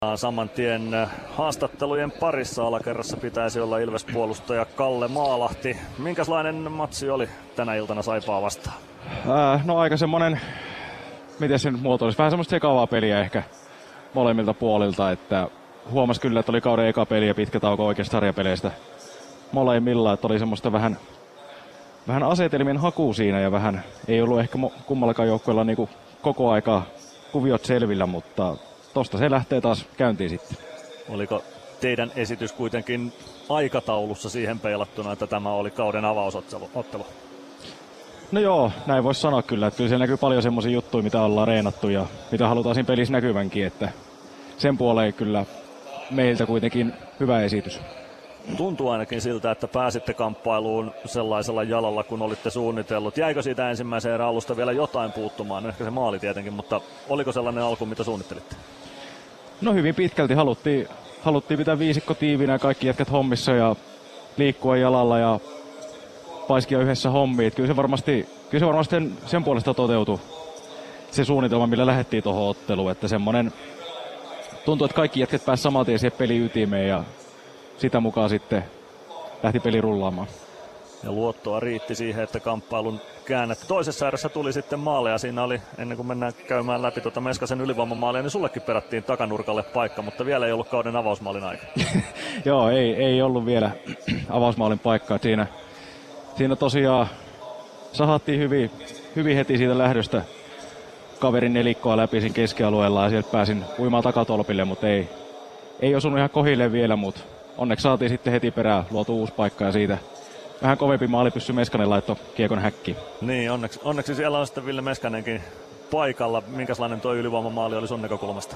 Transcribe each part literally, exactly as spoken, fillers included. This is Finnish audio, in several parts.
Saman tien haastattelujen parissa alakerrassa pitäisi olla Ilves-puolustaja Kalle Maalahti. Minkälainen matsi oli tänä iltana Saipaa vastaan? Äh, no aika semmonen, miten se nyt muotoilisi, vähän semmoista sekavaa peliä ehkä molemmilta puolilta, että huomas kyllä, että oli kauden eka peli ja pitkä tauko oikeasta sarjapeleistä molemmilla, että oli semmoista vähän, vähän asetelmien haku siinä ja vähän ei ollut ehkä kummallakaan joukkueella niinku koko aikaa kuviot selvillä, mutta tosta se lähtee taas käyntiin sitten. Oliko teidän esitys kuitenkin aikataulussa siihen peilattuna, että tämä oli kauden avausottelu? No joo, näin voisi sanoa kyllä, että kyllä siellä näkyy paljon semmoisia juttuja, mitä ollaan reenattu ja mitä halutaan siinä pelissä näkyvänkin, että sen puoleen kyllä meiltä kuitenkin hyvä esitys. Tuntuu ainakin siltä, että pääsitte kamppailuun sellaisella jalalla, kun olitte suunnitellut. Jäikö siitä ensimmäiseen erään alusta vielä jotain puuttumaan? Ehkä se maali tietenkin, mutta oliko sellainen alku, mitä suunnittelitte? No hyvin pitkälti haluttiin, haluttiin pitää viisikko tiivinä ja kaikki jätkät hommissa ja liikkua jalalla ja paiskia yhdessä hommiin. Kyllä se varmasti, kyllä se varmasti sen, sen puolesta toteutui se suunnitelma, millä lähdettiin tuohon otteluun. Että semmonen, tuntuu, että kaikki jätkät pääsivät saman tien siihen pelin ytimeen ja sitä mukaan sitten lähti peli rullaamaan. Ja luottoa riitti siihen, että kamppailun käännettä. Toisessa erässä tuli sitten maaleja. Siinä oli, ennen kuin mennään käymään läpi tuota Meskasen ylivoimamaalia, niin sullekin perättiin takanurkalle paikka, mutta vielä ei ollut kauden avausmaalin aika. Joo, ei, ei ollut vielä avausmaalin paikkaa. Siinä, siinä tosiaan sahattiin hyvin, hyvin heti siitä lähdöstä kaverin nelikkoa läpi siinä keskialueella ja sieltä pääsin uimaan takatolpille, mutta ei, ei osunut ihan kohille vielä, mutta onneksi saatiin sitten heti perään luotu uusi paikka ja siitä vähän kovempi maali pystyi Meskanen laitto kiekon häkkiin. Niin, onneksi, onneksi siellä on sitten Ville Meskanenkin paikalla. Minkälainen tuo ylivoimamaali oli sun näkökulmasta?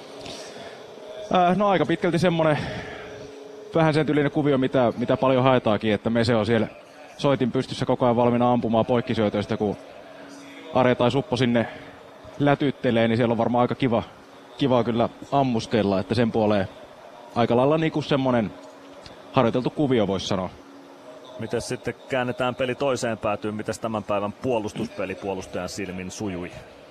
Äh, no aika pitkälti semmonen vähän sen tyylinen kuvio, mitä, mitä paljon haetaakin, että Mese on siellä soitin pystyssä koko ajan valmiina ampumaan poikkisyötöistä, kun Arja tai Suppo sinne lätyttelee, niin siellä on varmaan aika kiva, kiva kyllä ammuskella, että sen puoleen aika lailla niinku semmonen harjoiteltu kuvio voisi sanoa. Miten sitten käännetään peli toiseen päätyyn? Miten tämän päivän puolustuspeli puolustajan silmin sujui?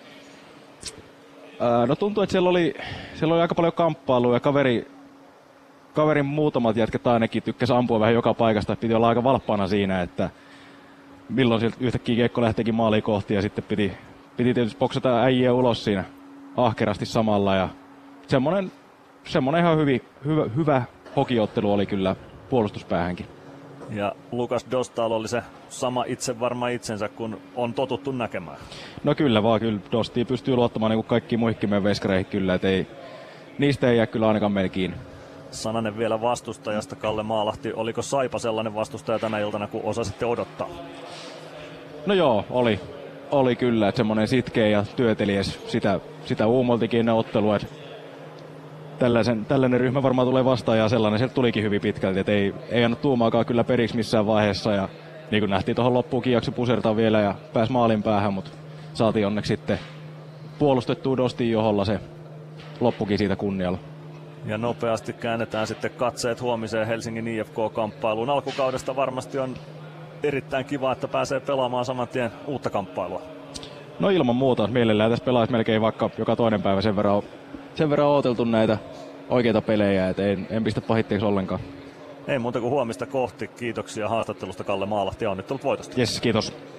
Ää, no tuntuu, että siellä oli, siellä oli aika paljon kamppailua ja kaveri, kaverin muutamat jätket ainakin tykkäsi ampua vähän joka paikasta. Piti olla aika valppaana siinä, että milloin sieltä yhtäkkiä kiekko lähteekin maaliin kohti ja sitten piti, piti tietysti boksata äijä ulos siinä ahkerasti samalla. Ja semmonen, semmonen ihan hyvin, hyvä, hyvä hokiottelu oli kyllä puolustuspäähänkin. Ja Lukas Dostal oli se sama itse varma itsensä, kun on totuttu näkemään. No kyllä vaan, kyllä Dosti pystyy luottamaan niin kuin kaikkiin muihinkin meidän veskareihin kyllä, että ei, niistä ei jää kyllä ainakaan meillä kiinni. Sananen vielä vastustajasta, Kalle Maalahti. Oliko Saipa sellainen vastustaja tänä iltana, kun osasitte odottaa? No joo, oli. Oli kyllä, että semmoinen sitkeä ja työteliäs, sitä, sitä uumoltikin ennen ottelua. Tällaisen, tällainen ryhmä varmaan tulee vastaan ja sellainen sieltä tulikin hyvin pitkälti, että ei, ei anna tuumaakaan kyllä periksi missään vaiheessa. Ja niin kuin nähtiin tuohon loppuunkin jakso pusertaa vielä ja pääsi maalin päähän, mutta saatiin onneksi sitten puolustettua Dostin joholla se loppukin siitä kunnialla. Ja nopeasti käännetään sitten katseet huomiseen Helsingin I F K-kamppailuun. Alkukaudesta varmasti on erittäin kiva, että pääsee pelaamaan saman tien uutta kamppailua. No ilman muuta. Mielellään tässä pelaisi melkein vaikka joka toinen päivä sen verran, sen verran odoteltu näitä oikeita pelejä, että en, en pistä pahitteeksi ollenkaan. Ei muuta kuin huomista kohti. Kiitoksia haastattelusta Kalle Maalahti ja onnittelut voitosta. Jes, kiitos.